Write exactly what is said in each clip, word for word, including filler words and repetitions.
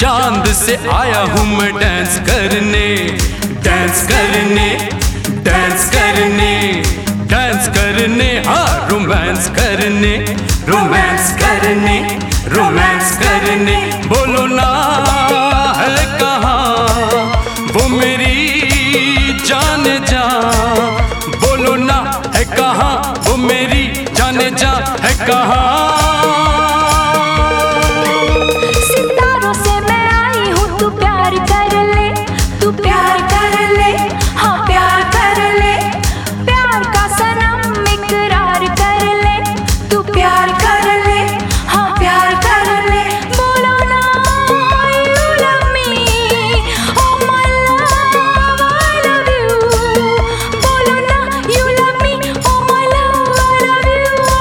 चांद से आया हूँ मैं डांस करने, डांस करने, डांस करने, डांस करने, हाँ रोमांस करने, रोमांस करने, रोमांस करने। बोलो ना है कहाँ वो मेरी जान जा, बोलो ना है कहाँ वो मेरी जान जा, है कहाँ। सितारों से मैं आई हूँ, तू प्यार कर ले, तू प्यार कर ले, हाँ प्यार कर ले, प्यार का सनम इकरार कर ले, तू प्यार कर ले, हाँ प्यार कर ले। बोलो ना you love me, oh my love I love you, बोलो ना you love me, oh my love I love you,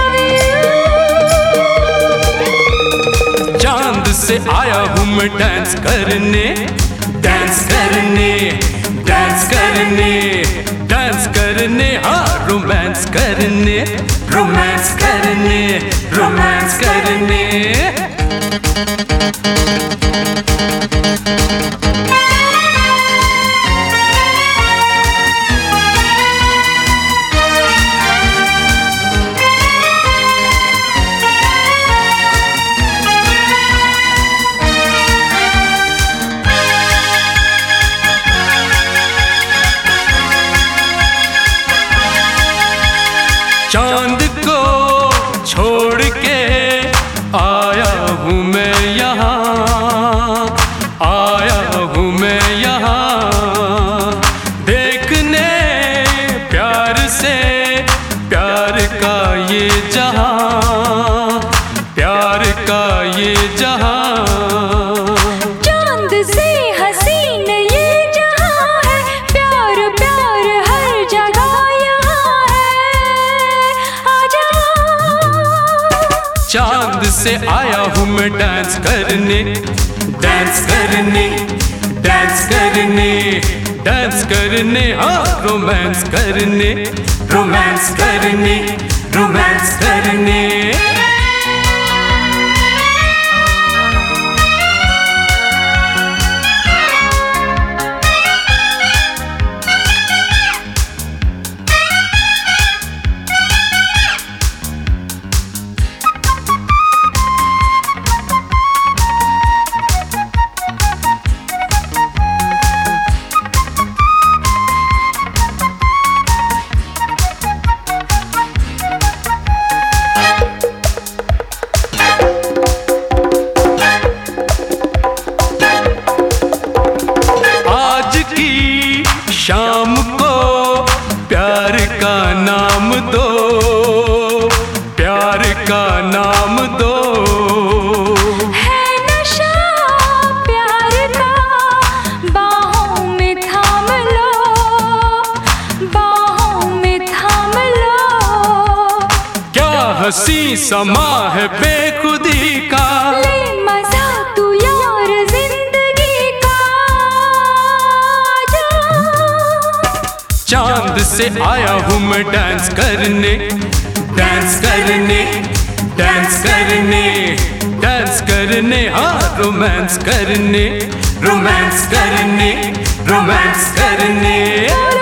I love you। चांद से आया हूँ मैं डांस करने, डांस करने, डांस करने, डांस करने, हाँ रोमांस करने, रोमांस करने, रोमांस करने। चांद को छोड़ के आया हूँ मैं यहाँ, आया हूँ मैं यहाँ देखने प्यार से प्यार का ये जहाँ, प्यार का ये जहाँ। चांद से हसीन ये जहाँ है, प्यार प्यार हर जगह यहाँ है, आजा। चांद से आया हूँ मैं डांस करने, डांस करने, डांस करने, डांस करने, हाँ रोमांस करने, रोमांस करने, रोमांस करने। शाम को प्यार का नाम दो, प्यार का नाम दो। है नशा प्यार का, बाहों में थाम लो, बाहों में थाम लो। क्या हंसी समा है बेखुदी का, ले मजा तू यार जिंदगी का, चांद से आया हूँ मैं डांस करने, डांस करने, डांस करने, डांस करने, हाँ रोमांस करने, रोमांस करने, रोमांस करने।